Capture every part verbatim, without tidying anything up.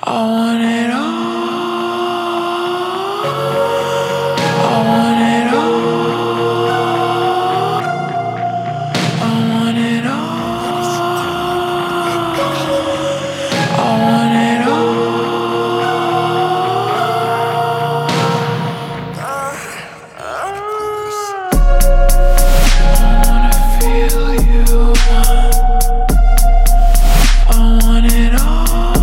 want it all. I want it all. I want it all. I want it all. I wanna feel you. I want it all.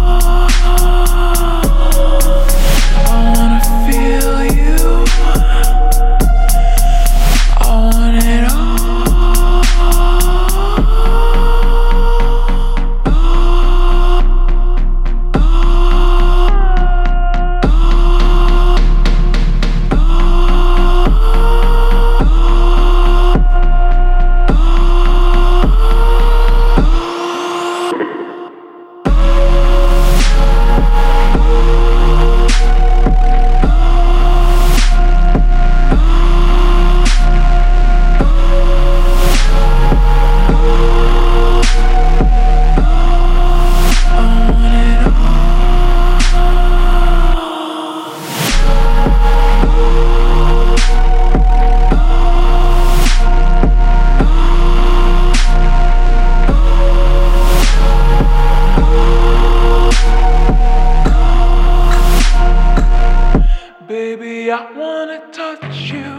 Baby, I wanna touch you.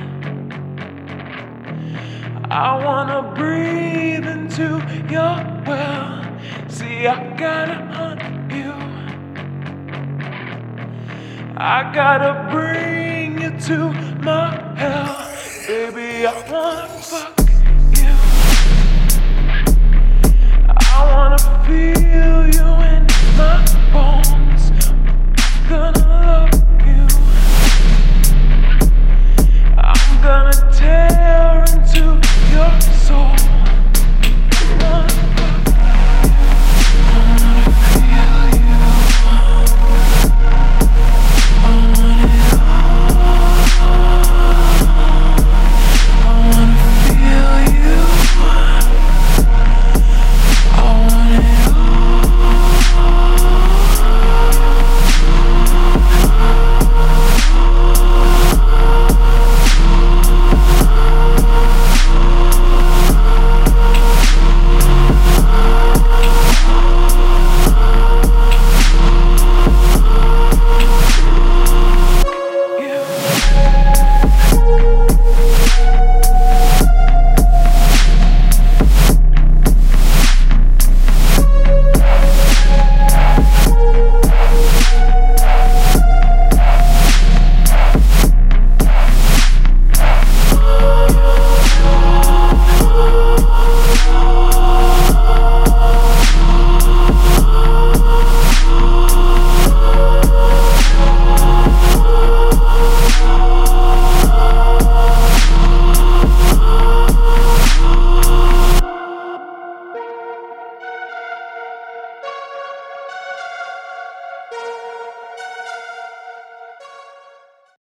I wanna breathe into your well. See, I gotta hunt you. I gotta bring you to my hell. Baby, I wanna fuck you. I wanna feel you in